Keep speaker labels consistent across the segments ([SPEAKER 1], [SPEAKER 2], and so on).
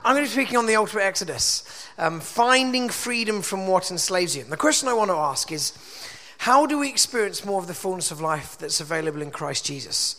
[SPEAKER 1] I'm going to be speaking on the ultimate exodus, finding freedom from what enslaves you. And the question I want to ask is, how do we experience more of the fullness of life that's available in Christ Jesus?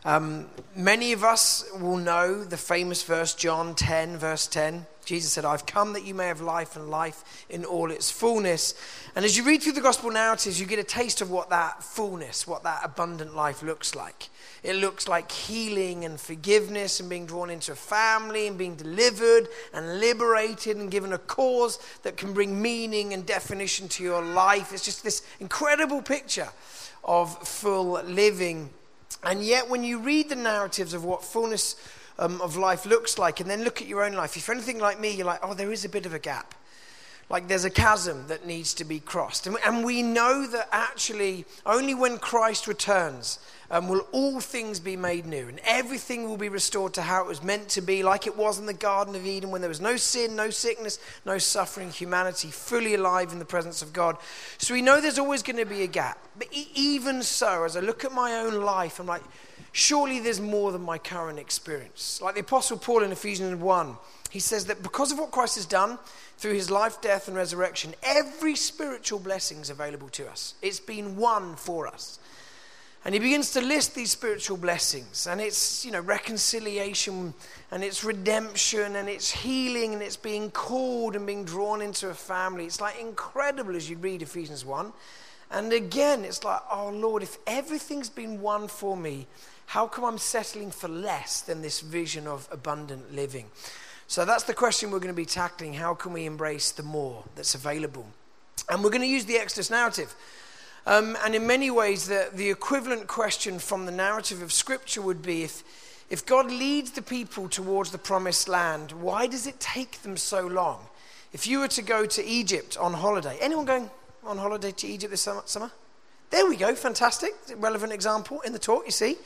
[SPEAKER 1] Many of us will know the famous verse, John 10, verse 10. Jesus said, I've come that you may have life and life in all its fullness. And as you read through the gospel narratives, you get a taste of what that fullness, what that abundant life looks like. It looks like healing and forgiveness and being drawn into a family and being delivered and liberated and given a cause that can bring meaning and definition to your life. It's just this incredible picture of full living. And yet when you read the narratives of what fullness of life looks like and then look at your own life, if you're anything like me, you're like, oh, there is a bit of a gap. Like there's a chasm that needs to be crossed. And we know that actually only when Christ returns will all things be made new. And everything will be restored to how it was meant to be, like it was in the Garden of Eden when there was no sin, no sickness, no suffering, humanity fully alive in the presence of God. So we know there's always going to be a gap. But even so, as I look at my own life, I'm like, surely there's more than my current experience. Like the Apostle Paul in Ephesians 1, he says that because of what Christ has done through his life, death, and resurrection, every spiritual blessing is available to us. It's been won for us. And he begins to list these spiritual blessings. And it's, reconciliation, and it's redemption, and it's healing, and it's being called and being drawn into a family. It's like incredible as you read Ephesians 1. And again, it's like, oh Lord, if everything's been won for me, how come I'm settling for less than this vision of abundant living? So that's the question we're going to be tackling. How can we embrace the more that's available? And we're going to use the Exodus narrative. And in many ways, the equivalent question from the narrative of Scripture would be, if God leads the people towards the promised land, why does it take them so long? If you were to go to Egypt on holiday, anyone going on holiday to Egypt this summer? There we go, fantastic. Relevant example in the talk, you see.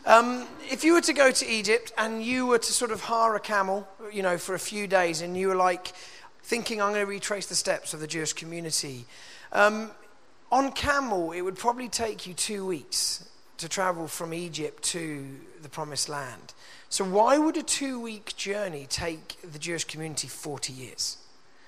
[SPEAKER 1] If you were to go to Egypt and you were to sort of hire a camel, for a few days, and you were like thinking, I'm going to retrace the steps of the Jewish community. On camel, it would probably take you 2 weeks to travel from Egypt to the promised land. So why would a 2-week journey take the Jewish community 40 years?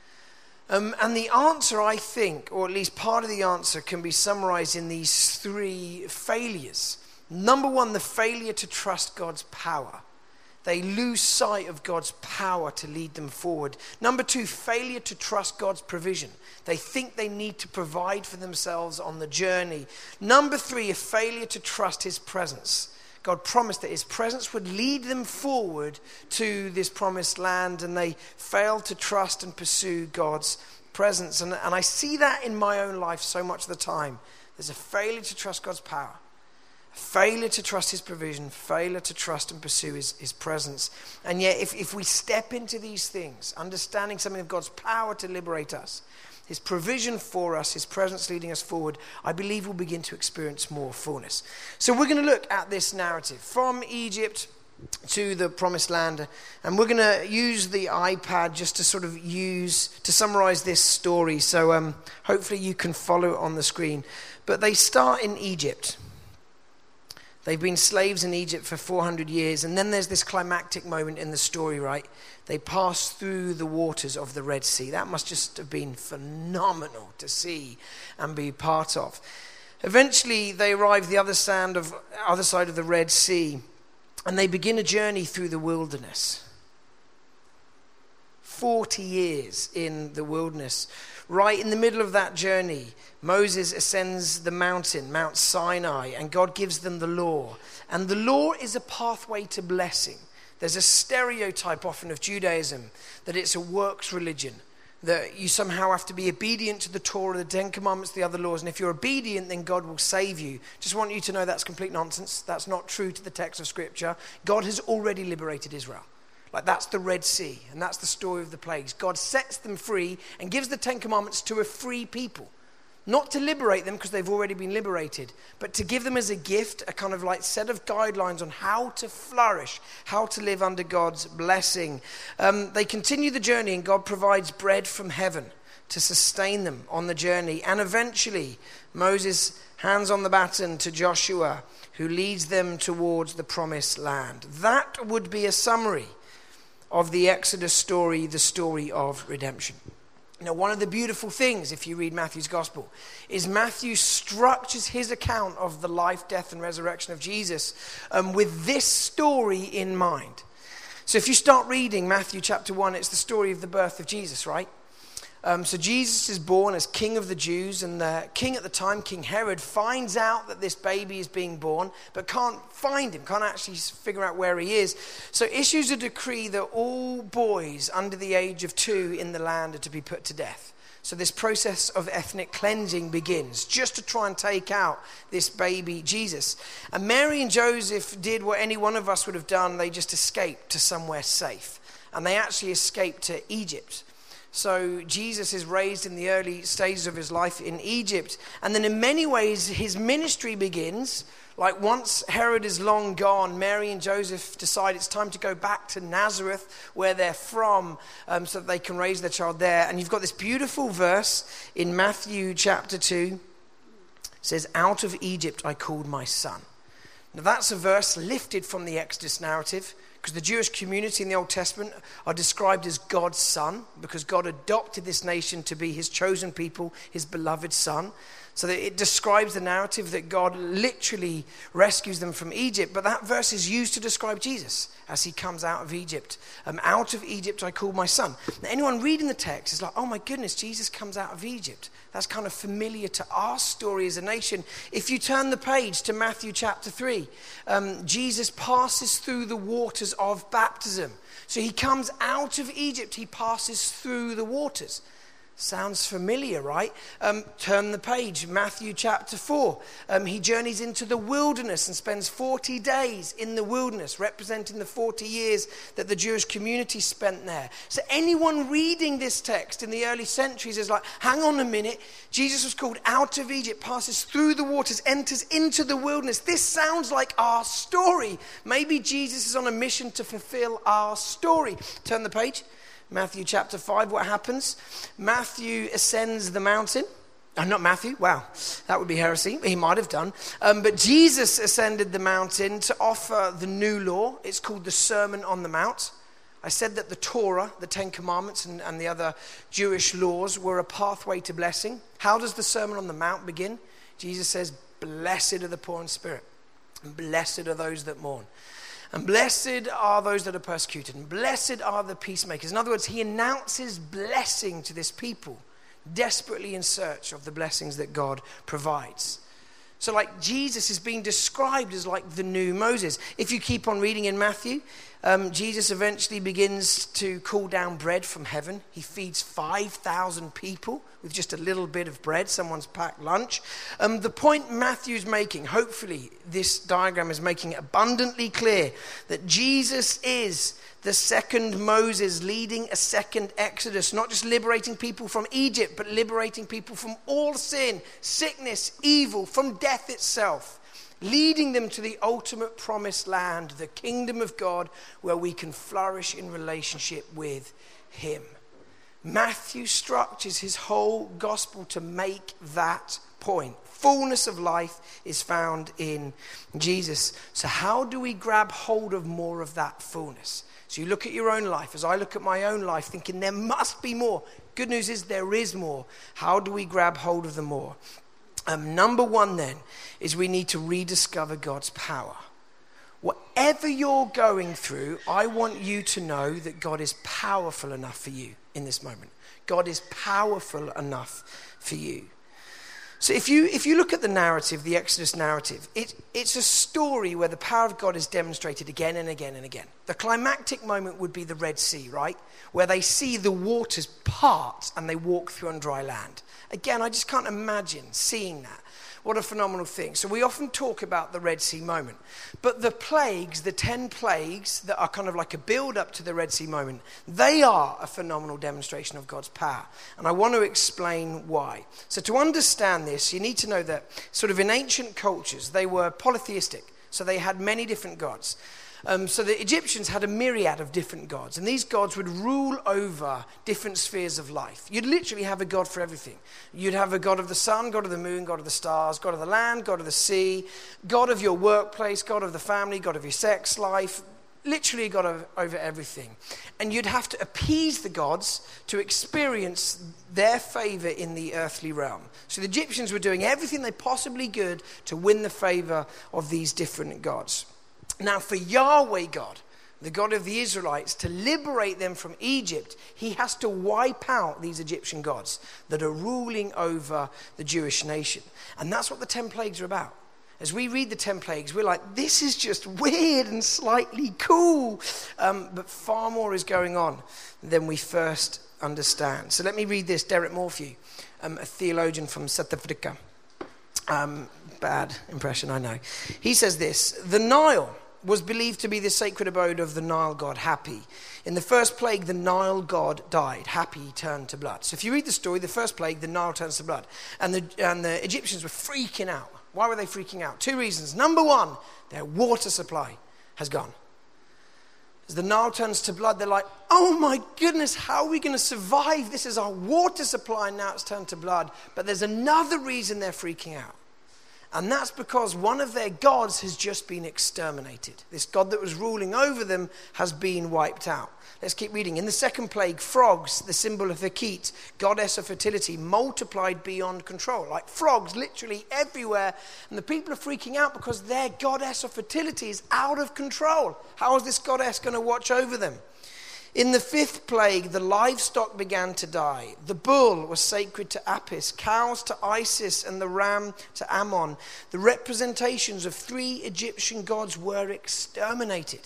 [SPEAKER 1] And the answer, I think, or at least part of the answer, can be summarized in these 3 failures. Number 1, the failure to trust God's power. They lose sight of God's power to lead them forward. Number 2, failure to trust God's provision. They think they need to provide for themselves on the journey. Number 3, a failure to trust his presence. God promised that his presence would lead them forward to this promised land, and they failed to trust and pursue God's presence. And I see that in my own life so much of the time. There's a failure to trust God's power, a failure to trust his provision, failure to trust and pursue his presence. And yet if we step into these things, understanding something of God's power to liberate us, his provision for us, his presence leading us forward, I believe we'll begin to experience more fullness. So we're going to look at this narrative from Egypt to the promised land, and we're going to use the iPad just to sort of to summarize this story. So hopefully you can follow it on the screen. But they start in Egypt. They've been slaves in Egypt for 400 years, and then there's this climactic moment in the story, right? They pass through the waters of the Red Sea. That must just have been phenomenal to see and be part of. Eventually, they arrive the other side of the Red Sea, and they begin a journey through the wilderness. 40 years in the wilderness. Right in the middle of that journey, Moses ascends the mountain, Mount Sinai, and God gives them the law. And the law is a pathway to blessing. There's a stereotype often of Judaism that it's a works religion, that you somehow have to be obedient to the Torah, the 10 Commandments, the other laws, and if you're obedient, then God will save you. Just want you to know that's complete nonsense. That's not true to the text of Scripture. God has already liberated Israel. Like that's the Red Sea, and that's the story of the plagues. God sets them free and gives the 10 Commandments to a free people. Not to liberate them because they've already been liberated, but to give them as a gift a kind of like set of guidelines on how to flourish, how to live under God's blessing. They continue the journey, and God provides bread from heaven to sustain them on the journey. And eventually, Moses hands on the baton to Joshua, who leads them towards the promised land. That would be a summary of the Exodus story, the story of redemption. Now, one of the beautiful things, if you read Matthew's gospel, is Matthew structures his account of the life, death, and resurrection of Jesus with this story in mind. So if you start reading Matthew chapter 1, it's the story of the birth of Jesus, right? So Jesus is born as King of the Jews, and the king at the time, King Herod, finds out that this baby is being born, but can't find him, can't actually figure out where he is. So issues a decree that all boys under the age of 2 in the land are to be put to death. So this process of ethnic cleansing begins, just to try and take out this baby Jesus. And Mary and Joseph did what any one of us would have done. They just escaped to somewhere safe. And they actually escaped to Egypt. So Jesus is raised in the early stages of his life in Egypt. And then in many ways, his ministry begins. Like once Herod is long gone, Mary and Joseph decide it's time to go back to Nazareth, where they're from, so that they can raise their child there. And you've got this beautiful verse in Matthew chapter 2. It says, "Out of Egypt I called my son." Now that's a verse lifted from the Exodus narrative, because the Jewish community in the Old Testament are described as God's son, because God adopted this nation to be his chosen people, his beloved son. So that it describes the narrative that God literally rescues them from Egypt. But that verse is used to describe Jesus as he comes out of Egypt. Out of Egypt I called my son. Now, anyone reading the text is like, oh my goodness, Jesus comes out of Egypt. That's kind of familiar to our story as a nation. If you turn the page to Matthew chapter 3, Jesus passes through the waters of baptism. So he comes out of Egypt, he passes through the waters. Sounds familiar, right? Turn the page, Matthew chapter 4. He journeys into the wilderness and spends 40 days in the wilderness, representing the 40 years that the Jewish community spent there. So anyone reading this text in the early centuries is like, hang on a minute, Jesus was called out of Egypt, passes through the waters, enters into the wilderness. This sounds like our story. Maybe Jesus is on a mission to fulfill our story. Turn the page. Matthew chapter 5, what happens? Matthew ascends the mountain. Not Matthew, wow, that would be heresy. He might have done. But Jesus ascended the mountain to offer the new law. It's called the Sermon on the Mount. I said that the Torah, the Ten Commandments, and the other Jewish laws were a pathway to blessing. How does the Sermon on the Mount begin? Jesus says, "Blessed are the poor in spirit, and blessed are those that mourn. And blessed are those that are persecuted, and blessed are the peacemakers." In other words, he announces blessing to this people, desperately in search of the blessings that God provides. So like Jesus is being described as like the new Moses. If you keep on reading in Matthew, Jesus eventually begins to call down bread from heaven. He feeds 5,000 people with just a little bit of bread, someone's packed lunch. The point Matthew's making, hopefully this diagram is making it abundantly clear that Jesus is the second Moses leading a second Exodus, not just liberating people from Egypt, but liberating people from all sin, sickness, evil, from death itself, leading them to the ultimate promised land, the kingdom of God, where we can flourish in relationship with him. Matthew structures his whole gospel to make that point. Fullness of life is found in Jesus. So how do we grab hold of more of that fullness? So you look at your own life, as I look at my own life, thinking there must be more. Good news is there is more. How do we grab hold of the more? Number one then is we need to rediscover God's power. Whatever you're going through, I want you to know that God is powerful enough for you in this moment. God is powerful enough for you. So if you look at the narrative, the Exodus narrative, it's a story where the power of God is demonstrated again and again and again. The climactic moment would be the Red Sea, right? Where they see the waters part and they walk through on dry land. Again, I just can't imagine seeing that. What a phenomenal thing. So we often talk about the Red Sea moment. But the plagues, the 10 plagues that are kind of like a build-up to the Red Sea moment, they are a phenomenal demonstration of God's power. And I want to explain why. So to understand this, you need to know that sort of in ancient cultures, they were polytheistic. So they had many different gods. So the Egyptians had a myriad of different gods, and these gods would rule over different spheres of life. You'd literally have a god for everything. You'd have a god of the sun, god of the moon, god of the stars, god of the land, god of the sea, god of your workplace, god of the family, god of your sex life, literally got over everything. And you'd have to appease the gods to experience their favor in the earthly realm. So the Egyptians were doing everything they possibly could to win the favor of these different gods. Now for Yahweh God, the God of the Israelites, to liberate them from Egypt, he has to wipe out these Egyptian gods that are ruling over the Jewish nation. And that's what the 10 plagues are about. As we read the 10 plagues, we're like, this is just weird and slightly cool. But far more is going on than we first understand. So let me read this. Derek Morphew, a theologian from South Africa. Bad impression, I know. He says this: the Nile was believed to be the sacred abode of the Nile god Hapi. In the first plague, the Nile god died. Hapi turned to blood. So if you read the story, the first plague, the Nile turns to blood. And the Egyptians were freaking out. Why were they freaking out? 2 reasons. Number one, their water supply has gone. As the Nile turns to blood, they're like, oh my goodness, how are we going to survive? This is our water supply, and now it's turned to blood. But there's another reason they're freaking out. And that's because one of their gods has just been exterminated. This god that was ruling over them has been wiped out. Let's keep reading. In the second plague, frogs, the symbol of Hekit, goddess of fertility, multiplied beyond control. Like frogs literally everywhere. And the people are freaking out because their goddess of fertility is out of control. How is this goddess going to watch over them? In the fifth plague, the livestock began to die. The bull was sacred to Apis, cows to Isis, and the ram to Ammon. The representations of 3 Egyptian gods were exterminated.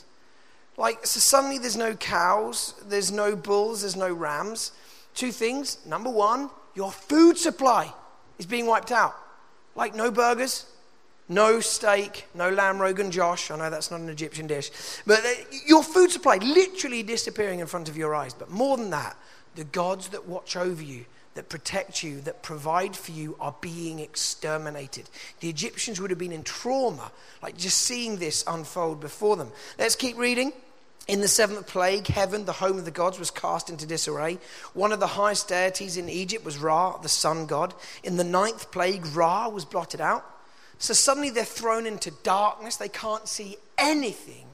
[SPEAKER 1] So suddenly there's no cows, there's no bulls, there's no rams. 2 things. Number one, your food supply is being wiped out. Like no burgers, no steak, no lamb Rogan Josh. I know that's not an Egyptian dish. But your food supply literally disappearing in front of your eyes. But more than that, the gods that watch over you, that protect you, that provide for you are being exterminated. The Egyptians would have been in trauma, like just seeing this unfold before them. Let's keep reading. In the 7th plague, heaven, the home of the gods, was cast into disarray. One of the highest deities in Egypt was Ra, the sun god. In the 9th plague, Ra was blotted out. So suddenly they're thrown into darkness. They can't see anything.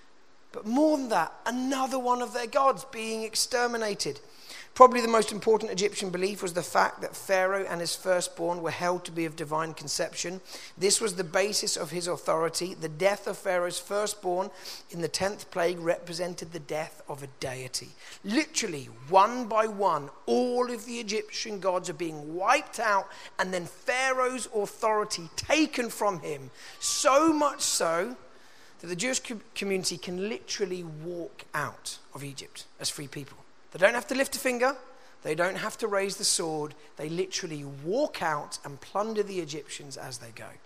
[SPEAKER 1] But more than that, another one of their gods being exterminated. Probably the most important Egyptian belief was the fact that Pharaoh and his firstborn were held to be of divine conception. This was the basis of his authority. The death of Pharaoh's firstborn in the 10th plague represented the death of a deity. Literally, one by one, all of the Egyptian gods are being wiped out, and then Pharaoh's authority taken from him. So much so that the Jewish community can literally walk out of Egypt as free people. They don't have to lift a finger. They don't have to raise the sword. They literally walk out and plunder the Egyptians as they go.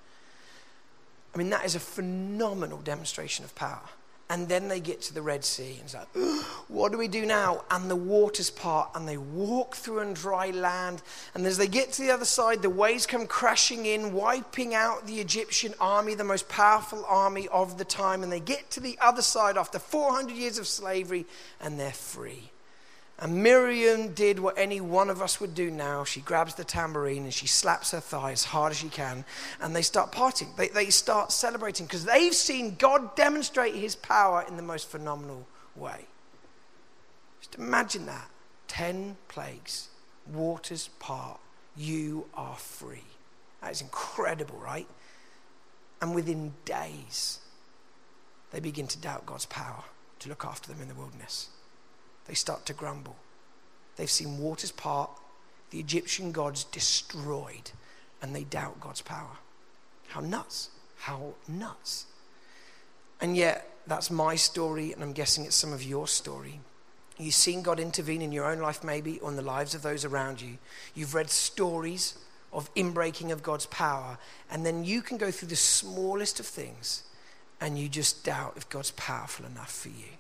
[SPEAKER 1] I mean, that is a phenomenal demonstration of power. And then they get to the Red Sea and it's like, what do we do now? And the waters part and they walk through on dry land. And as they get to the other side, the waves come crashing in, wiping out the Egyptian army, the most powerful army of the time. And they get to the other side after 400 years of slavery and they're free. And Miriam did what any one of us would do now. She grabs the tambourine and she slaps her thigh as hard as she can. And they start partying. They start celebrating because they've seen God demonstrate his power in the most phenomenal way. Just imagine that. 10 plagues, waters part, you are free. That is incredible, right? And within days, they begin to doubt God's power to look after them in the wilderness. They start to grumble. They've seen waters part, the Egyptian gods destroyed, and they doubt God's power. How nuts. How nuts. And yet, that's my story, and I'm guessing it's some of your story. You've seen God intervene in your own life maybe, or in the lives of those around you. You've read stories of inbreaking of God's power, and then you can go through the smallest of things, and you just doubt if God's powerful enough for you.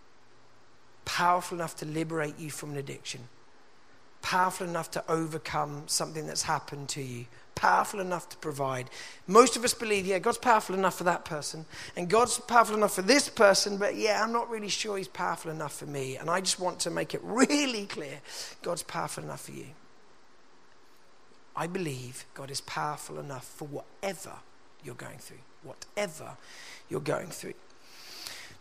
[SPEAKER 1] Powerful enough to liberate you from an addiction. Powerful enough to overcome something that's happened to you. Powerful enough to provide. Most of us believe, yeah, God's powerful enough for that person. And God's powerful enough for this person, but yeah, I'm not really sure he's powerful enough for me. And I just want to make it really clear, God's powerful enough for you. I believe God is powerful enough for whatever you're going through. Whatever you're going through.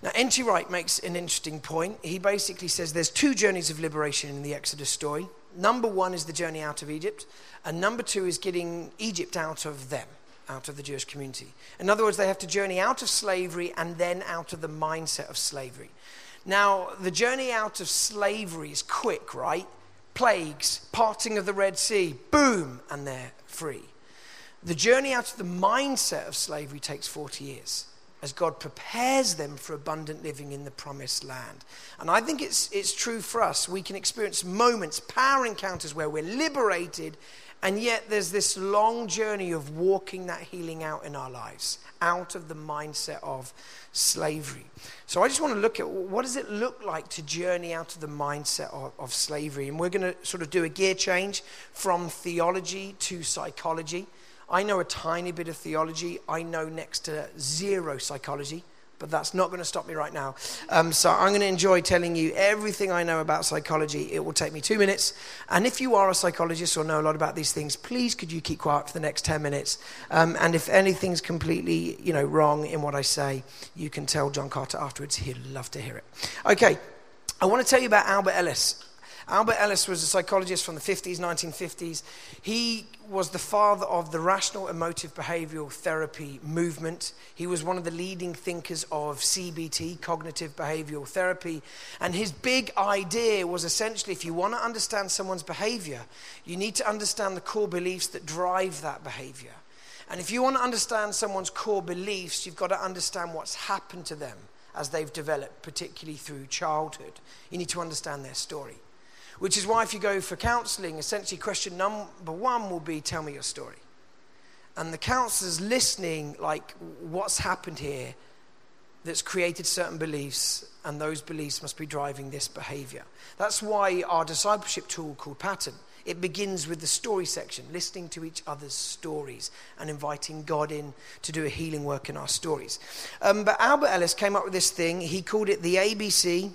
[SPEAKER 1] Now, N.T. Wright makes an interesting point. He basically says there's two journeys of liberation in the Exodus story. Number one is the journey out of Egypt, and number two is getting Egypt out of them, out of the Jewish community. In other words, they have to journey out of slavery and then out of the mindset of slavery. Now, the journey out of slavery is quick, right? Plagues, parting of the Red Sea, boom, and they're free. The journey out of the mindset of slavery takes 40 years as God prepares them for abundant living in the promised land. And I think it's true for us. We can experience moments, power encounters where we're liberated, and yet there's this long journey of walking that healing out in our lives, out of the mindset of slavery. So I just want to look at what does it look like to journey out of the mindset of slavery. And we're going to sort of do a gear change from theology to psychology. I know a tiny bit of theology. I know next to zero psychology, but that's not going to stop me right now. So I'm going to enjoy telling you everything I know about psychology. It will take me 2 minutes. And if you are a psychologist or know a lot about these things, please could you keep quiet for the next 10 minutes? And if anything's completely, wrong in what I say, you can tell John Carter afterwards. He'd love to hear it. Okay, I want to tell you about Albert Ellis. Albert Ellis was a psychologist from the 50s, 1950s. He was the father of the rational emotive behavioral therapy movement. He was one of the leading thinkers of CBT, cognitive behavioral therapy. And his big idea was essentially, if you want to understand someone's behavior, you need to understand the core beliefs that drive that behavior. And if you want to understand someone's core beliefs, you've got to understand what's happened to them as they've developed, particularly through childhood. You need to understand their story. Which is why if you go for counseling, essentially question number one will be, tell me your story. And the counselor's listening, like, what's happened here that's created certain beliefs, and those beliefs must be driving this behavior. That's why our discipleship tool called Pattern, it begins with the story section, listening to each other's stories and inviting God in to do a healing work in our stories. But Albert Ellis came up with this thing. He called it the ABC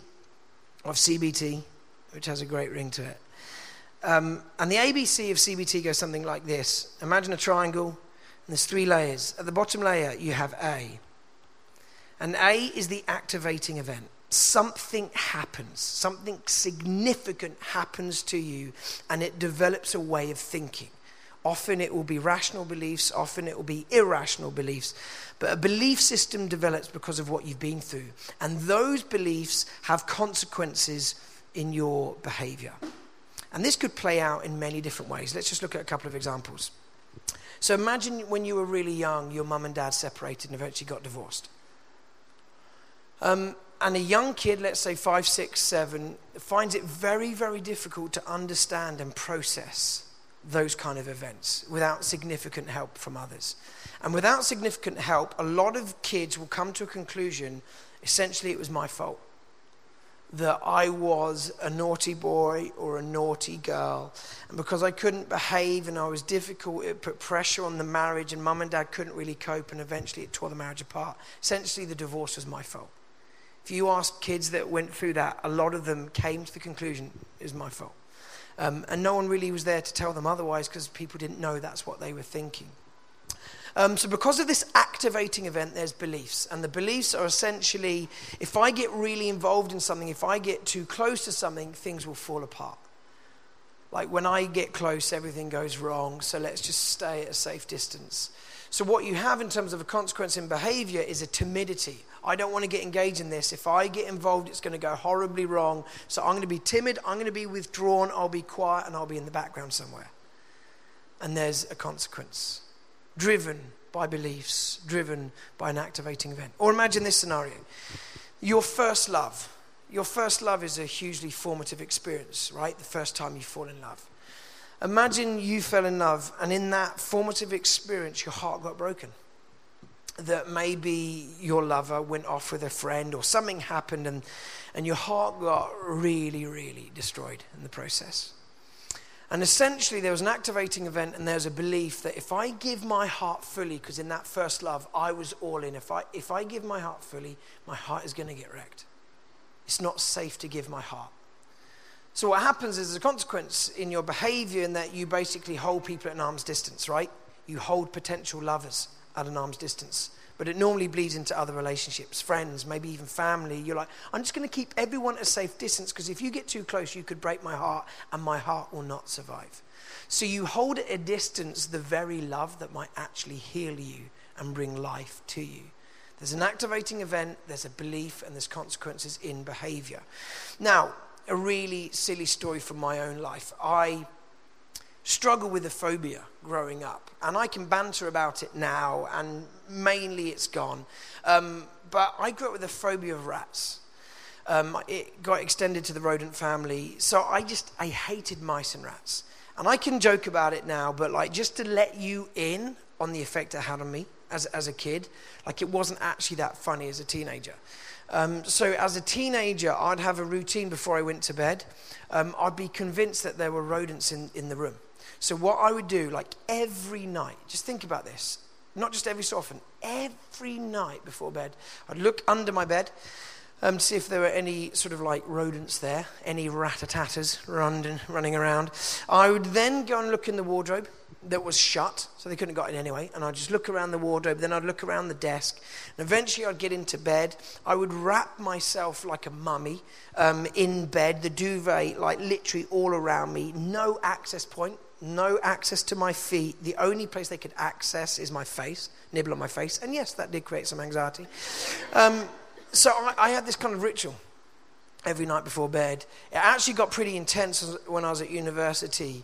[SPEAKER 1] of CBT, which has a great ring to it. And the ABC of CBT goes something like this. Imagine a triangle, and there's 3 layers. At the bottom layer, you have A. And A is the activating event. Something happens. Something significant happens to you, and it develops a way of thinking. Often it will be rational beliefs. Often it will be irrational beliefs. But a belief system develops because of what you've been through. And those beliefs have consequences in your behavior. And this could play out in many different ways. Let's just look at a couple of examples. So imagine when you were really young, your mum and dad separated and eventually got divorced. And a young kid, let's say 5, 6, 7, finds it very, very difficult to understand and process those kind of events without significant help from others. And without significant help, a lot of kids will come to a conclusion, essentially it was my fault. That I was a naughty boy or a naughty girl. And because I couldn't behave and I was difficult, it put pressure on the marriage, and mum and dad couldn't really cope, and eventually it tore the marriage apart. Essentially, the divorce was my fault. If you ask kids that went through that, a lot of them came to the conclusion, it was my fault. And no one really was there to tell them otherwise, because people didn't know that's what they were thinking. So because of this activating event, there's beliefs. And the beliefs are essentially, if I get really involved in something, if I get too close to something, things will fall apart. Like when I get close, everything goes wrong. So let's just stay at a safe distance. So what you have in terms of a consequence in behavior is a timidity. I don't want to get engaged in this. If I get involved, it's going to go horribly wrong. So I'm going to be timid, I'm going to be withdrawn, I'll be quiet, and I'll be in the background somewhere. And there's a consequence. Driven by beliefs, driven by an activating event. Or imagine this scenario. Your first love. Your first love is a hugely formative experience, right? The first time you fall in love. Imagine you fell in love, and in that formative experience, your heart got broken. That maybe your lover went off with a friend, or something happened, and your heart got really, really destroyed in the process. And essentially, there was an activating event, and there's a belief that if I give my heart fully, because in that first love, I was all in. If I give my heart fully, my heart is going to get wrecked. It's not safe to give my heart. So what happens is a consequence in your behavior, in that you basically hold people at an arm's distance, right? You hold potential lovers at an arm's distance but it normally bleeds into other relationships, friends, maybe even family. You're like, I'm just going to keep everyone at a safe distance because if you get too close, you could break my heart and my heart will not survive. So you hold at a distance the very love that might actually heal you and bring life to you. There's an activating event, there's a belief, and there's consequences in behavior. Now, a really silly story from my own life. I struggle with a phobia growing up, and I can banter about it now, and mainly it's gone. But I grew up with a phobia of rats. It got extended to the rodent family, so I hated mice and rats. And I can joke about it now, but like just to let you in on the effect it had on me as a kid, like it wasn't actually that funny as a teenager. So as a teenager, I'd have a routine before I went to bed. I'd be convinced that there were rodents in the room. So what I would do, like every night, just think about this, not just every so often, every night before bed, I'd look under my bed to see if there were any sort of like rodents there, any rat-a-tatters running around. I would then go and look in the wardrobe that was shut, so they couldn't have got in anyway, and I'd just look around the wardrobe, then I'd look around the desk, and eventually I'd get into bed. I would wrap myself like a mummy in bed, the duvet like literally all around me, no access point, no access to my feet. The only place they could access is my face, nibble on my face, and yes, that did create some anxiety. So I had this kind of ritual every night before bed. It actually got pretty intense when I was at university.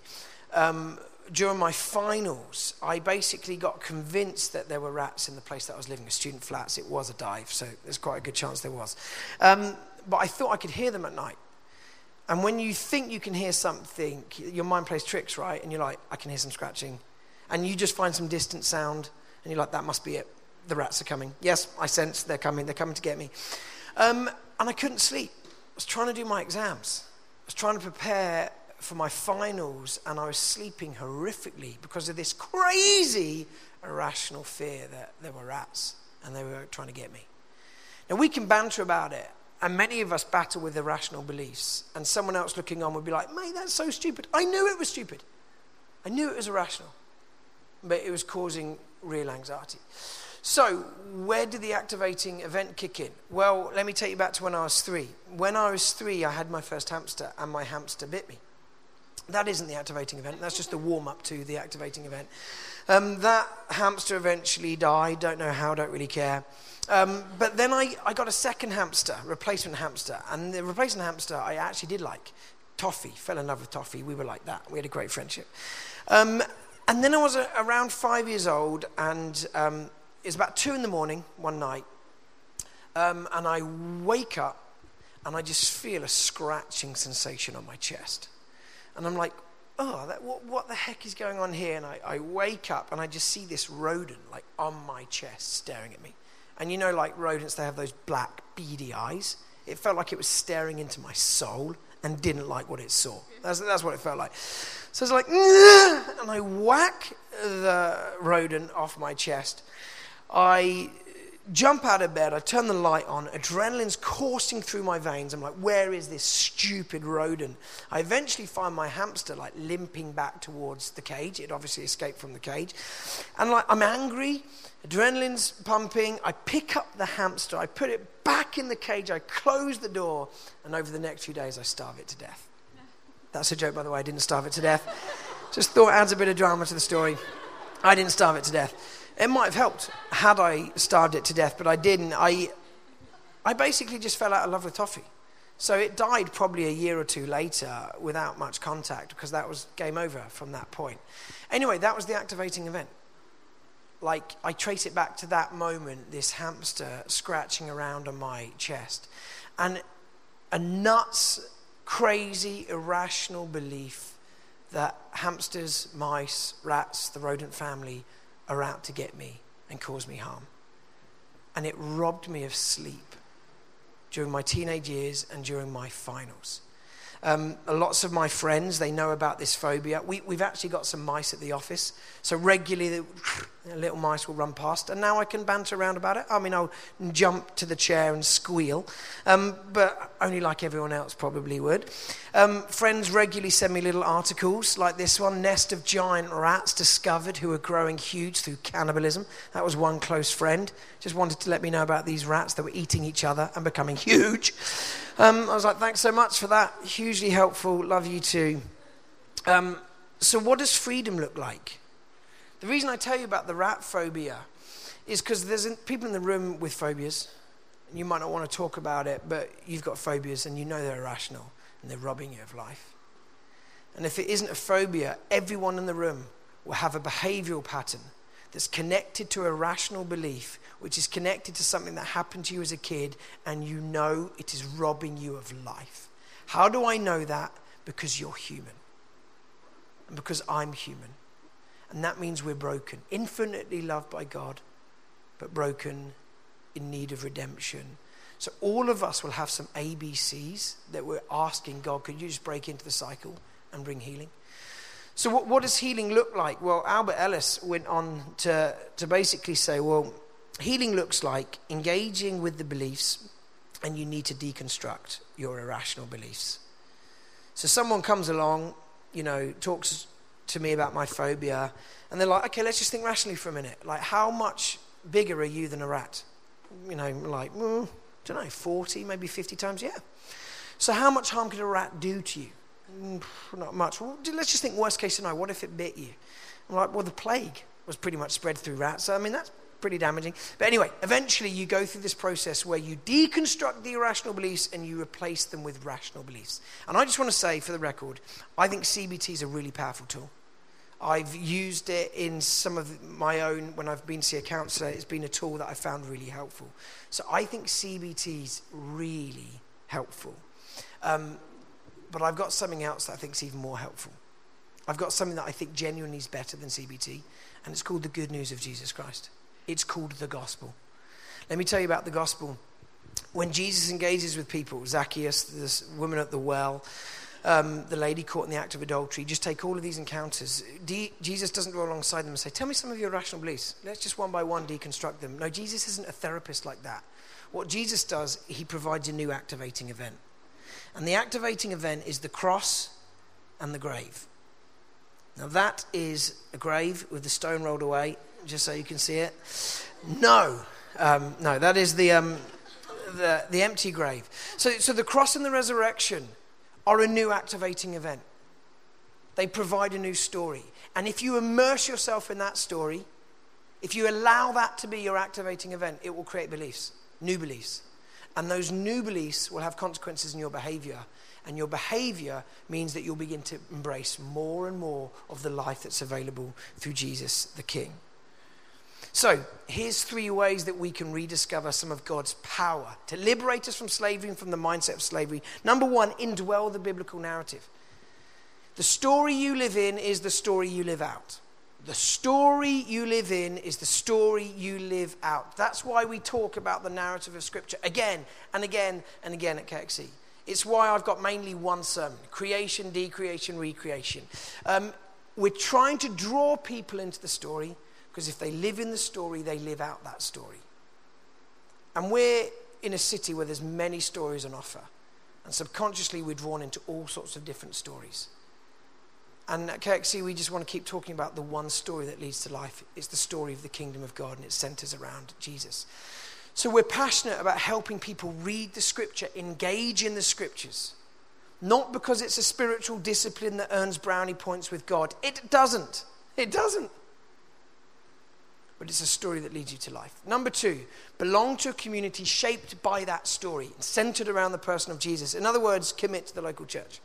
[SPEAKER 1] During my finals, I basically got convinced that there were rats in the place that I was living, student flats. It was a dive, so there's quite a good chance there was. But I thought I could hear them at night. And when you think you can hear something, your mind plays tricks, right? And you're like, I can hear some scratching. And you just find some distant sound, and you're like, that must be it. The rats are coming. Yes, I sense they're coming to get me. And I couldn't sleep. I was trying to do my exams. I was trying to prepare for my finals, and I was sleeping horrifically because of this crazy, irrational fear that there were rats and they were trying to get me. Now, we can banter about it, and many of us battle with irrational beliefs, and someone else looking on would be like, mate, that's so stupid. I knew it was stupid. I knew it was irrational, but it was causing real anxiety. So, where did the activating event kick in? Well, let me take you back to when I was 3. When I was 3, I had my first hamster, and my hamster bit me. That isn't the activating event. That's just the warm-up to the activating event. That hamster eventually died. Don't know how, don't really care. But then I got a second hamster, replacement hamster. And the replacement hamster I actually did like. Toffee, fell in love with Toffee. We were like that. We had a great friendship. And then I was around 5 years old, and it was about 2 a.m. one night. And I wake up, and I just feel a scratching sensation on my chest. And I'm like, oh, what the heck is going on here? And I wake up and I just see this rodent like on my chest staring at me. And you know, like rodents, they have those black beady eyes. It felt like it was staring into my soul and didn't like what it saw. That's what it felt like. So it's like, and I whack the rodent off my chest. I jump out of bed, I turn the light on, adrenaline's coursing through my veins. I'm like, where is this stupid rodent? I eventually find my hamster like limping back towards the cage. It obviously escaped from the cage. And like, I'm angry, adrenaline's pumping. I pick up the hamster, I put it back in the cage, I close the door, and over the next few days I starve it to death. That's a joke, by the way. I didn't starve it to death. Just thought it adds a bit of drama to the story. I didn't starve it to death. It might have helped had I starved it to death, but I didn't. I basically just fell out of love with Toffee. So it died probably a year or 2 later without much contact, because that was game over from that point. Anyway, that was the activating event. Like, I trace it back to that moment, this hamster scratching around on my chest. And a nuts, crazy, irrational belief that hamsters, mice, rats, the rodent family are out to get me and cause me harm. And it robbed me of sleep during my teenage years and during my finals. Lots of my friends, they know about this phobia. We've actually got some mice at the office. So regularly Little mice will run past, and now I can banter around about it. I mean, I'll jump to the chair and squeal, but only like everyone else probably would. Friends regularly send me little articles like this one, nest of giant rats discovered who are growing huge through cannibalism. That was one close friend. Just wanted to let me know about these rats that were eating each other and becoming huge. I was like, thanks so much for that. Hugely helpful. Love you too. So what does freedom look like? The reason I tell you about the rat phobia is because there's people in the room with phobias. And you might not want to talk about it, but you've got phobias and you know they're irrational and they're robbing you of life. And if it isn't a phobia, everyone in the room will have a behavioral pattern that's connected to a rational belief, which is connected to something that happened to you as a kid, and you know it is robbing you of life. How do I know that? Because you're human. And because I'm human. And that means we're broken, infinitely loved by God, but broken, in need of redemption. So all of us will have some ABCs that we're asking God, could you just break into the cycle and bring healing? So what does healing look like? Well, Albert Ellis went on to basically say, well, healing looks like engaging with the beliefs, and you need to deconstruct your irrational beliefs. So someone comes along, talks to me about my phobia, and they're like, okay, let's just think rationally for a minute. Like, how much bigger are you than a rat? I don't know, 40, maybe 50 times, yeah. So how much harm could a rat do to you? Not much. Well, let's just think worst case scenario, what if it bit you? I'm like, well, the plague was pretty much spread through rats, so that's pretty damaging. But anyway, eventually you go through this process where you deconstruct the irrational beliefs and you replace them with rational beliefs. And I just want to say, for the record, I think CBT is a really powerful tool. I've used it in some of my own, when I've been to see a counsellor, it's been a tool that I found really helpful. So I think CBT is really helpful. But I've got something else that I think is even more helpful. I've got something that I think genuinely is better than CBT, and it's called the good news of Jesus Christ. It's called the gospel. Let me tell you about the gospel. When Jesus engages with people, Zacchaeus, this woman at the well, the lady caught in the act of adultery, just take all of these encounters. Jesus doesn't go alongside them and say, tell me some of your rational beliefs. Let's just one by one deconstruct them. No, Jesus isn't a therapist like that. What Jesus does, he provides a new activating event. And the activating event is the cross and the grave. Now that is a grave with the stone rolled away, just so you can see it. No, that is the empty grave. So the cross and the resurrection are a new activating event. They provide a new story. And if you immerse yourself in that story, if you allow that to be your activating event, it will create beliefs, new beliefs. And those new beliefs will have consequences in your behavior. And your behavior means that you'll begin to embrace more and more of the life that's available through Jesus the King. So here's 3 ways that we can rediscover some of God's power to liberate us from slavery and from the mindset of slavery. Number 1, indwell the biblical narrative. The story you live in is the story you live out. The story you live in is the story you live out. That's why we talk about the narrative of Scripture again and again and again at KXC. It's why I've got mainly one sermon: creation, decreation, recreation. We're trying to draw people into the story, because if they live in the story, they live out that story. And we're in a city where there's many stories on offer. And subconsciously, we're drawn into all sorts of different stories. And at KXC, we just want to keep talking about the one story that leads to life. It's the story of the kingdom of God, and it centers around Jesus. So we're passionate about helping people read the Scripture, engage in the Scriptures. Not because it's a spiritual discipline that earns brownie points with God. It doesn't. It doesn't. But it's a story that leads you to life. Number 2, belong to a community shaped by that story, centered around the person of Jesus. In other words, commit to the local church.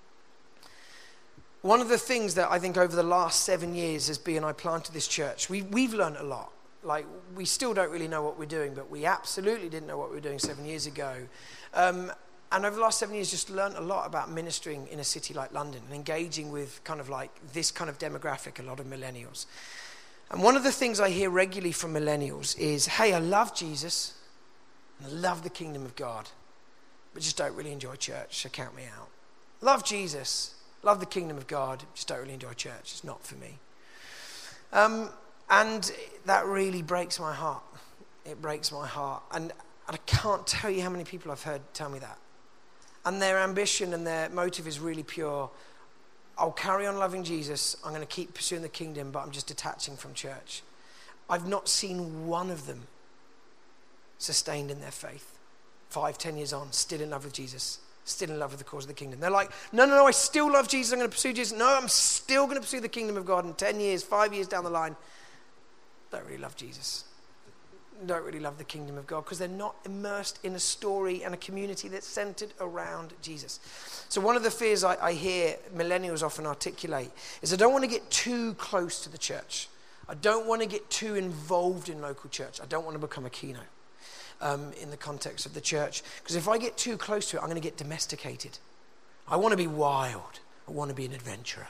[SPEAKER 1] One of the things that I think over the last 7 years has been, I planted this church. We've learned a lot. Like, we still don't really know what we're doing, but we absolutely didn't know what we were doing 7 years ago. And over the last 7 years, just learned a lot about ministering in a city like London and engaging with kind of like this kind of demographic, a lot of millennials. And one of the things I hear regularly from millennials is, hey, I love Jesus and I love the kingdom of God, but just don't really enjoy church, so count me out. Love Jesus, love the kingdom of God, just don't really enjoy church. It's not for me. And that really breaks my heart. It breaks my heart. And I can't tell you how many people I've heard tell me that. And their ambition and their motive is really pure. I'll carry on loving Jesus. I'm going to keep pursuing the kingdom, but I'm just detaching from church. I've not seen one of them sustained in their faith. 5-10 years on, still in love with Jesus, still in love with the cause of the kingdom. They're like, no, I still love Jesus. I'm going to pursue Jesus. No, I'm still going to pursue the kingdom of God. And 10 years, 5 years down the line, don't really love Jesus. Don't really love the kingdom of God because they're not immersed in a story and a community that's centered around Jesus. So one of the fears I hear millennials often articulate is I don't want to get too close to the church. I don't want to get too involved in local church. I don't want to become a keynote in the context of the church, because if I get too close to it, I'm going to get domesticated. I want to be wild. I want to be an adventurer.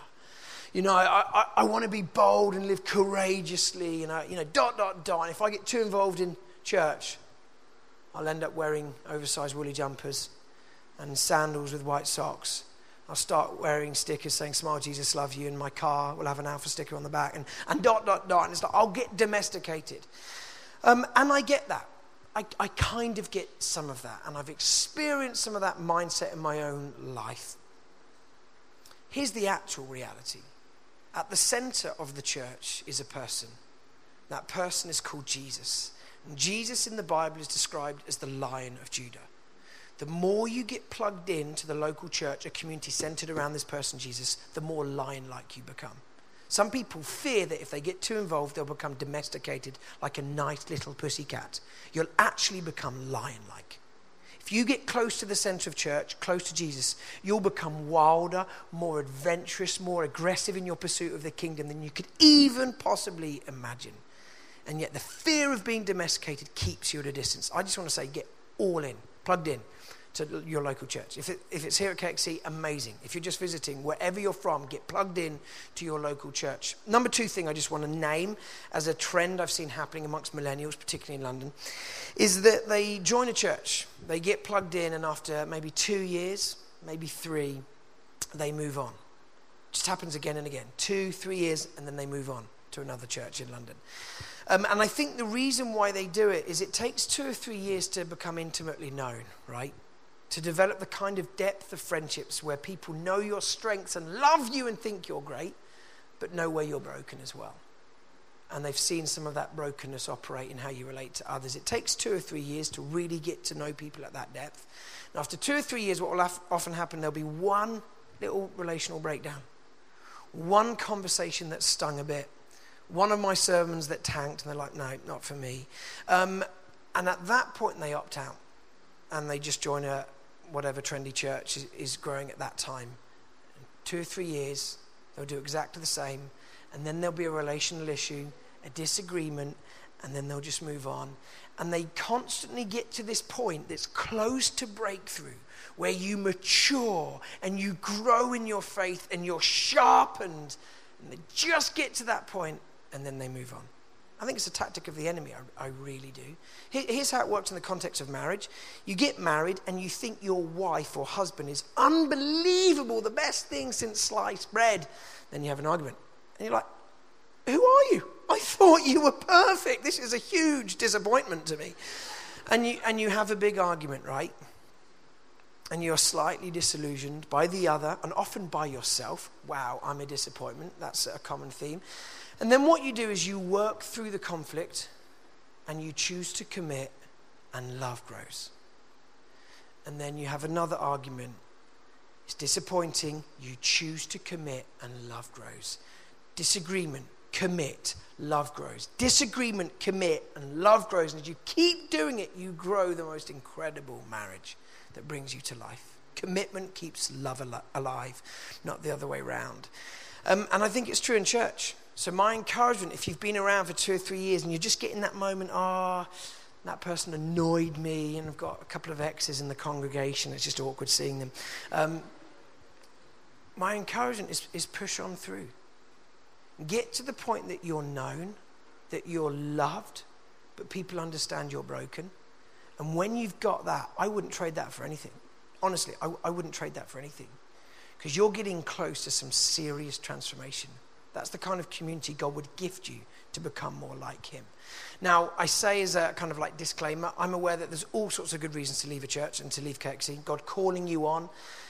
[SPEAKER 1] I want to be bold and live courageously, and And if I get too involved in church, I'll end up wearing oversized woolly jumpers and sandals with white socks. I'll start wearing stickers saying "Smile, Jesus loves you," and my car will have an Alpha sticker on the back, and And it's like I'll get domesticated. And I get that. I kind of get some of that, and I've experienced some of that mindset in my own life. Here's the actual reality. At the center of the church is a person. That person is called Jesus. And Jesus in the Bible is described as the Lion of Judah. The more you get plugged into the local church, a community centered around this person, Jesus, the more lion-like you become. Some people fear that if they get too involved, they'll become domesticated like a nice little pussycat. You'll actually become lion-like. If you get close to the center of church, close to Jesus, you'll become wilder, more adventurous, more aggressive in your pursuit of the kingdom than you could even possibly imagine. And yet the fear of being domesticated keeps you at a distance. I just want to say, get all in, plugged in to your local church. If it's here at KXC, amazing. If you're just visiting, wherever you're from, get plugged in to your local church. Number 2 thing I just want to name as a trend I've seen happening amongst millennials, particularly in London, is that they join a church, they get plugged in, and after maybe 2 years, maybe 3, they move on. It just happens again and again. 2-3 years, and then they move on to another church in London. And I think the reason why they do it is it takes 2 or 3 years to become intimately known, right? To develop the kind of depth of friendships where people know your strengths and love you and think you're great, but know where you're broken as well. And they've seen some of that brokenness operate in how you relate to others. It takes 2 or 3 years to really get to know people at that depth. And after 2 or 3 years, what will often happen, there'll be one little relational breakdown. One conversation that stung a bit. One of my sermons that tanked, and they're like, no, not for me. And at that point, they opt out. And they just join whatever trendy church is growing at that time. 2 or 3 years, they'll do exactly the same. And then there'll be a relational issue, a disagreement, and then they'll just move on. And they constantly get to this point that's close to breakthrough, where you mature and you grow in your faith and you're sharpened. And they just get to that point, and then they move on. I think it's a tactic of the enemy, I really do. Here's how it works in the context of marriage. You get married and you think your wife or husband is unbelievable, the best thing since sliced bread. Then you have an argument. And you're like, who are you? I thought you were perfect. This is a huge disappointment to me. And you have a big argument, right? And you're slightly disillusioned by the other and often by yourself. Wow, I'm a disappointment. That's a common theme. And then what you do is you work through the conflict and you choose to commit, and love grows. And then you have another argument. It's disappointing. You choose to commit, and love grows. Disagreement, commit, love grows. Disagreement, commit, and love grows. And as you keep doing it, you grow the most incredible marriage that brings you to life. Commitment keeps love alive, not the other way around. And I think it's true in church. So my encouragement, if you've been around for 2 or 3 years and you're just getting that moment, that person annoyed me, and I've got a couple of exes in the congregation, it's just awkward seeing them. My encouragement is push on through. Get to the point that you're known, that you're loved, but people understand you're broken. And when you've got that, I wouldn't trade that for anything. Honestly, I wouldn't trade that for anything. Because you're getting close to some serious transformation. That's the kind of community God would gift you to become more like him. Now, I say as a kind of like disclaimer, I'm aware that there's all sorts of good reasons to leave a church and to leave Kirksey. God calling you on,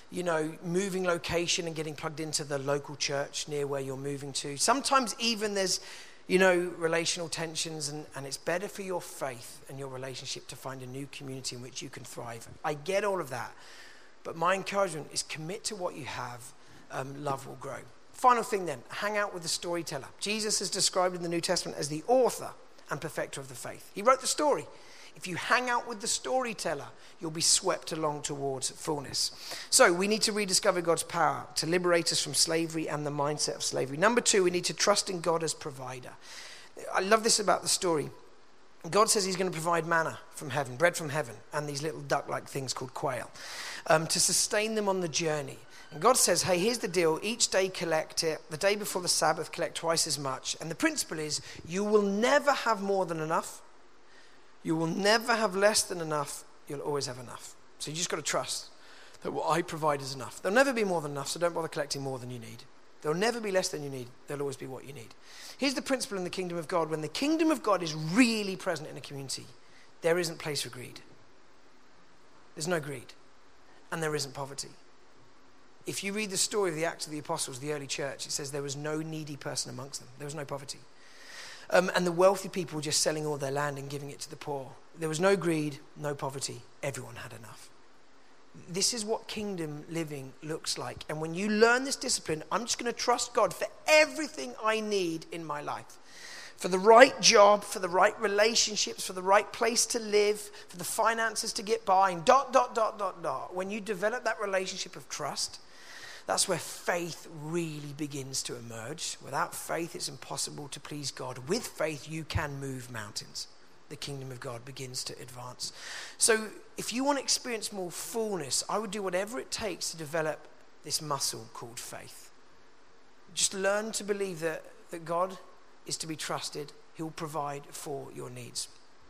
[SPEAKER 1] moving location and getting plugged into the local church near where you're moving to. Sometimes even there's, relational tensions, and it's better for your faith and your relationship to find a new community in which you can thrive. I get all of that, but my encouragement is commit to what you have. Love will grow. Final thing then, hang out with the storyteller. Jesus is described in the New Testament as the author and perfecter of the faith. He wrote the story. If you hang out with the storyteller, you'll be swept along towards fullness. So we need to rediscover God's power to liberate us from slavery and the mindset of slavery. Number 2, we need to trust in God as provider. I love this about the story. God says he's going to provide manna from heaven, bread from heaven, and these little duck-like things called quail, to sustain them on the journey. And God says, hey, here's the deal. Each day collect it. The day before the Sabbath, collect twice as much. And the principle is you will never have more than enough. You will never have less than enough. You'll always have enough. So you just got to trust that what I provide is enough. There'll never be more than enough, so don't bother collecting more than you need. There'll never be less than you need. There'll always be what you need. Here's the principle in the kingdom of God. When the kingdom of God is really present in a community, there isn't place for greed. There's no greed. And there isn't poverty. If you read the story of the Acts of the Apostles, the early church, it says there was no needy person amongst them. There was no poverty. And the wealthy people were just selling all their land and giving it to the poor. There was no greed, no poverty. Everyone had enough. This is what kingdom living looks like. And when you learn this discipline, I'm just going to trust God for everything I need in my life. For the right job, for the right relationships, for the right place to live, for the finances to get by, and ... When you develop that relationship of trust, that's where faith really begins to emerge. Without faith, it's impossible to please God. With faith, you can move mountains. The kingdom of God begins to advance. So if you want to experience more fullness, I would do whatever it takes to develop this muscle called faith. Just learn to believe that God is to be trusted. He'll provide for your needs.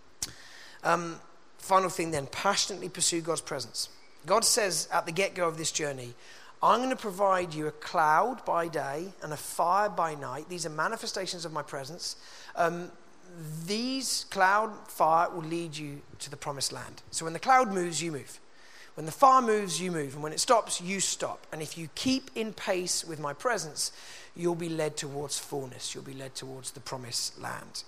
[SPEAKER 1] Final thing then, passionately pursue God's presence. God says at the get-go of this journey, I'm going to provide you a cloud by day and a fire by night. These are manifestations of my presence. These cloud, fire will lead you to the promised land. So when the cloud moves, you move. When the fire moves, you move. And when it stops, you stop. And if you keep in pace with my presence, you'll be led towards fullness. You'll be led towards the promised land.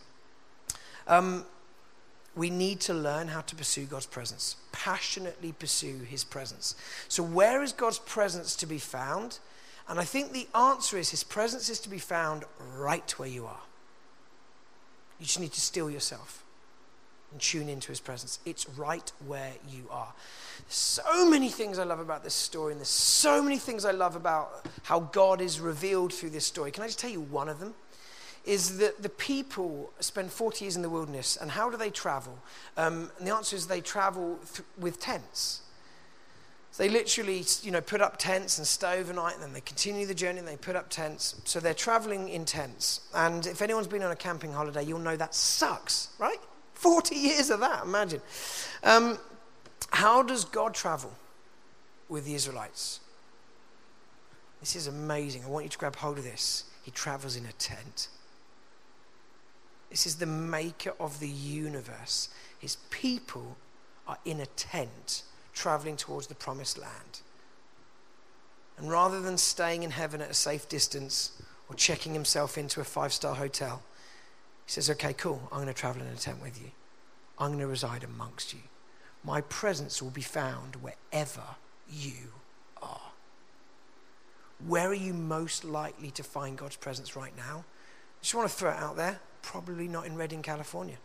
[SPEAKER 1] We need to learn how to pursue God's presence. Passionately pursue his presence. So where is God's presence to be found? And I think the answer is his presence is to be found right where you are. You just need to still yourself and tune into his presence. It's right where you are. So many things I love about this story, and there's so many things I love about how God is revealed through this story. Can I just tell you one of them? Is that the people spend 40 years in the wilderness, and how do they travel? And the answer is they travel with tents. So they literally, put up tents and stay overnight, and then they continue the journey and they put up tents. So they're traveling in tents. And if anyone's been on a camping holiday, you'll know that sucks, right? 40 years of that, imagine. How does God travel with the Israelites? This is amazing. I want you to grab hold of this. He travels in a tent. This is the maker of the universe. His people are in a tent traveling towards the promised land. And rather than staying in heaven at a safe distance or checking himself into a 5-star hotel, he says, okay, cool, I'm going to travel in a tent with you. I'm going to reside amongst you. My presence will be found wherever you are. Where are you most likely to find God's presence right now? I just want to throw it out there. Probably not in Redding, California.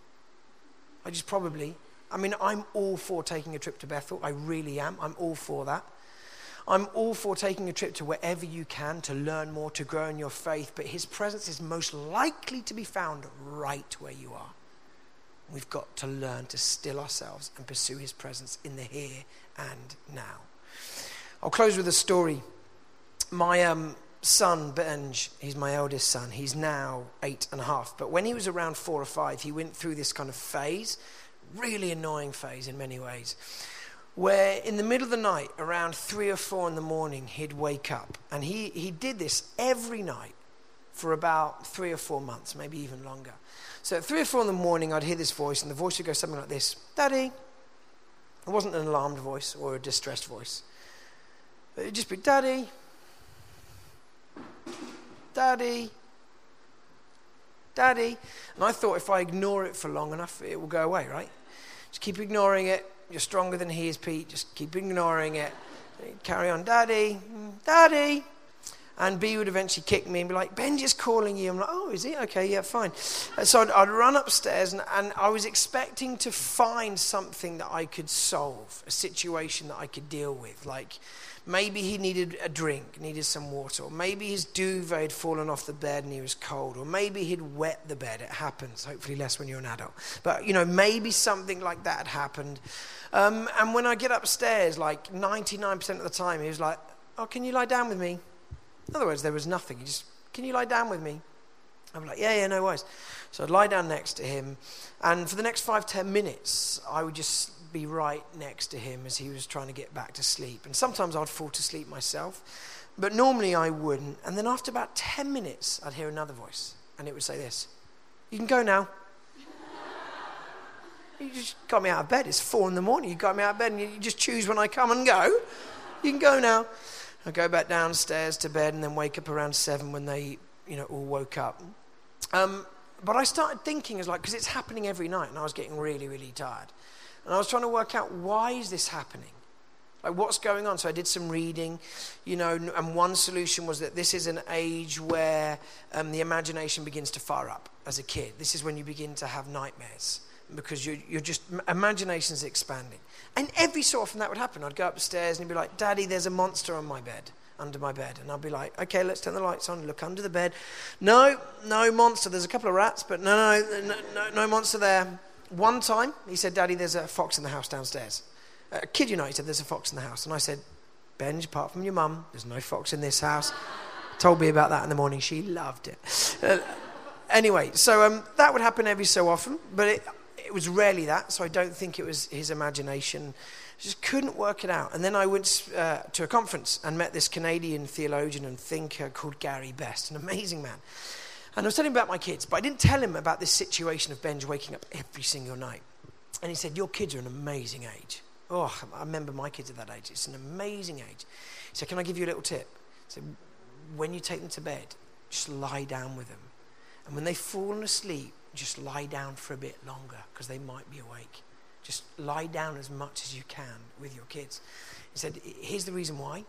[SPEAKER 1] I'm all for taking a trip to Bethel. I really am. I'm all for that. I'm all for taking a trip to wherever you can to learn more, to grow in your faith. But his presence is most likely to be found right where you are. We've got to learn to still ourselves and pursue his presence in the here and now. I'll close with a story. My son, Benj, he's my eldest son. He's now 8.5. But when he was around 4 or 5, he went through this kind of phase, really annoying phase in many ways, where in the middle of the night, around 3 or 4 in the morning, he'd wake up. And he did this every night for about 3 or 4 months, maybe even longer. So at 3 or 4 in the morning, I'd hear this voice, and the voice would go something like this: Daddy. It wasn't an alarmed voice or a distressed voice. It'd just be, Daddy, Daddy, Daddy. And I thought if I ignore it for long enough, it will go away, right? Just keep ignoring it. You're stronger than he is, Pete. Just keep ignoring it. Carry on, Daddy, Daddy. And B would eventually kick me and be like, Benji's calling you. I'm like, oh, is he? Okay, yeah, fine. So I'd run upstairs, and I was expecting to find something that I could solve, a situation that I could deal with. Like maybe he needed a drink, needed some water, or maybe his duvet had fallen off the bed and he was cold, or maybe he'd wet the bed. It happens, hopefully less when you're an adult. But, maybe something like that had happened. And when I get upstairs, like 99% of the time, he was like, oh, can you lie down with me? In other words, there was nothing. He just, can you lie down with me? I'm like, yeah, no worries. So I'd lie down next to him, and for the next 5-10 minutes, I would just be right next to him as he was trying to get back to sleep. And sometimes I'd fall to sleep myself, but normally I wouldn't. And then after about 10 minutes, I'd hear another voice, and it would say this: you can go now. You just got me out of bed. It's 4 a.m. You got me out of bed, and you just choose when I come and go. You can go now. I go back downstairs to bed and then wake up around 7 when they, all woke up. But I started thinking, because it's happening every night, and I was getting really, really tired. And I was trying to work out, why is this happening? Like, what's going on? So I did some reading, and one solution was that this is an age where the imagination begins to fire up as a kid. This is when you begin to have nightmares, because you're just, imagination's expanding. And every so often that would happen. I'd go upstairs and he'd be like, Daddy, there's a monster on my bed, under my bed. And I'd be like, okay, let's turn the lights on, look under the bed. No monster. There's a couple of rats, but no monster there. One time he said, Daddy, there's a fox in the house downstairs. Kid you not, he said, there's a fox in the house. And I said, Benj, apart from your mum, there's no fox in this house. Told me about that in the morning. She loved it. Anyway, so that would happen every so often, but it was rarely that, so I don't think it was his imagination. Just couldn't work it out. And then I went to a conference and met this Canadian theologian and thinker called Gary Best, an amazing man. And I was telling him about my kids, but I didn't tell him about this situation of Benj waking up every single night. And he said, your kids are an amazing age. Oh, I remember my kids at that age. It's an amazing age. He said, can I give you a little tip? He said, when you take them to bed, just lie down with them. And when they've fallen asleep, just lie down for a bit longer, because they might be awake. Just lie down as much as you can with your kids. He said, here's the reason why.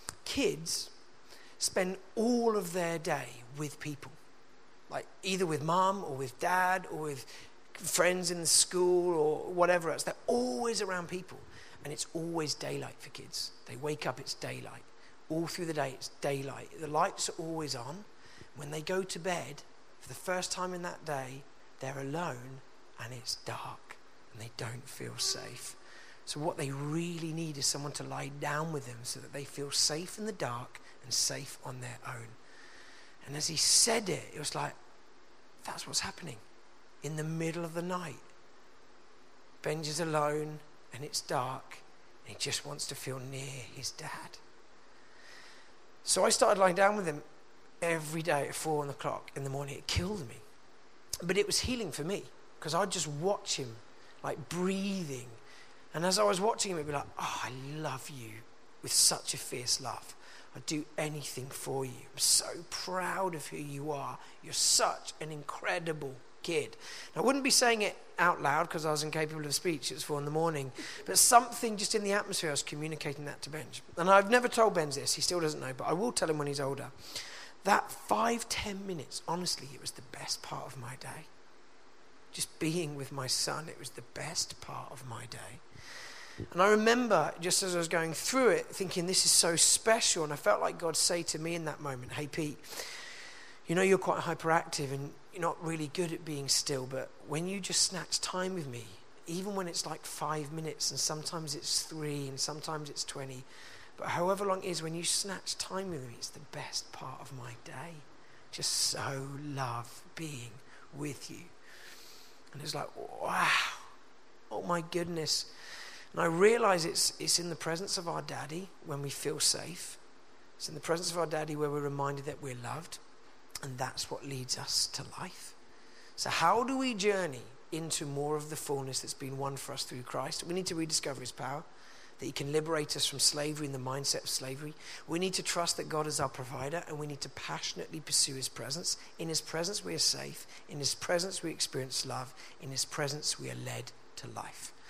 [SPEAKER 1] Kids spend all of their day with people, like either with mom or with dad or with friends in the school or whatever else. They're always around people, and it's always daylight for kids. They wake up, it's daylight. All through the day, it's daylight. The lights are always on. When they go to bed, for the first time in that day, they're alone and it's dark and they don't feel safe. So what they really need is someone to lie down with them so that they feel safe in the dark and safe on their own. And as he said it, it was like, that's what's happening. In the middle of the night, Benj is alone and it's dark and he just wants to feel near his dad. So I started lying down with him every day at 4 o'clock in the morning. It killed me. But it was healing for me, because I'd just watch him, like breathing. And as I was watching him, it'd be like, oh, I love you with such a fierce love. I'd do anything for you. I'm so proud of who you are. You're such an incredible kid. And I wouldn't be saying it out loud because I was incapable of speech. It was 4 a.m. But something just in the atmosphere, I was communicating that to Benj. And I've never told Benj this. He still doesn't know, but I will tell him when he's older. That 5-10 minutes, honestly, it was the best part of my day. Just being with my son, it was the best part of my day. And I remember, just as I was going through it, thinking this is so special. And I felt like God say to me in that moment, hey, Pete, you're quite hyperactive and you're not really good at being still. But when you just snatch time with me, even when it's like 5 minutes and sometimes it's 3 and sometimes it's 20, but however long it is, when you snatch time with me, it's the best part of my day. Just so love being with you. And it's like, wow, oh my goodness. And I realize it's in the presence of our daddy when we feel safe. It's in the presence of our daddy where we're reminded that we're loved. And that's what leads us to life. So how do we journey into more of the fullness that's been won for us through Christ? We need to rediscover his power, that he can liberate us from slavery and the mindset of slavery. We need to trust that God is our provider, and we need to passionately pursue his presence. In his presence we are safe. In his presence we experience love. In his presence we are led to life.